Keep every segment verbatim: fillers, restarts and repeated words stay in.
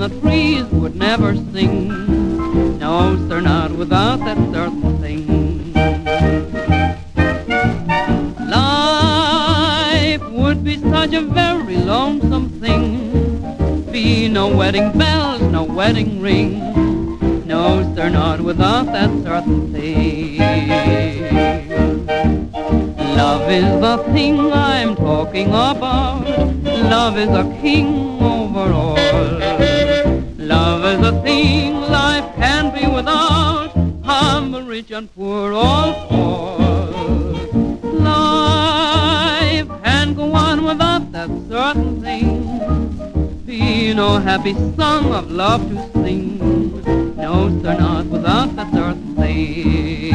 the trees would never sing. No, sir, not without that certain thing. Life would be such a very lonesome thing. Be no wedding bells, no wedding ring. No, sir, not without that certain thing. Love is the thing I'm talking about. Love is a king over all. Love is a thing life can't be without. Humble, rich, and poor, all fall. Life can't go on without that certain thing. Be no happy song of love to sing. No, sir, not without that certain thing.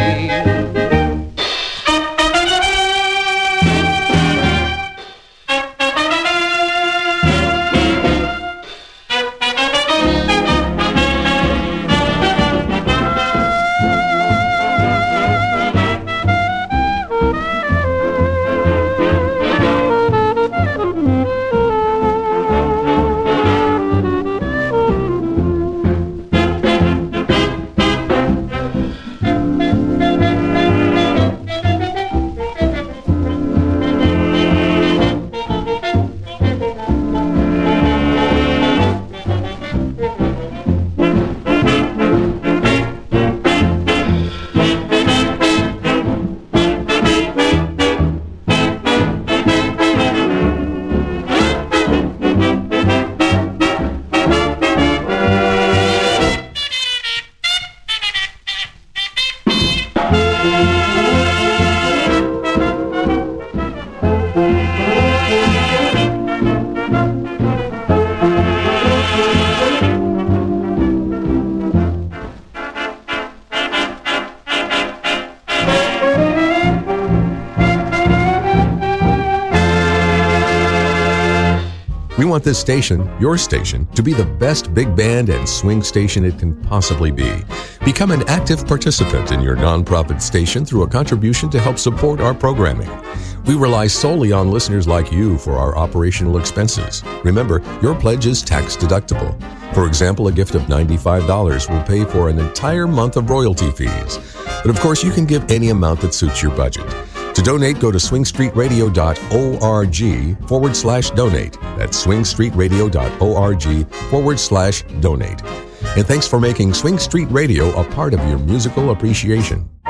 We want this station, your station, to be the best big band and swing station it can possibly be. Become an active participant in your nonprofit station through a contribution to help support our programming. We rely solely on listeners like you for our operational expenses. Remember, your pledge is tax deductible. For example, a gift of ninety-five dollars will pay for an entire month of royalty fees. But of course, you can give any amount that suits your budget. To donate, go to swingstreetradio.org forward slash donate. That's swingstreetradio.org forward slash donate. And thanks for making Swing Street Radio a part of your musical appreciation.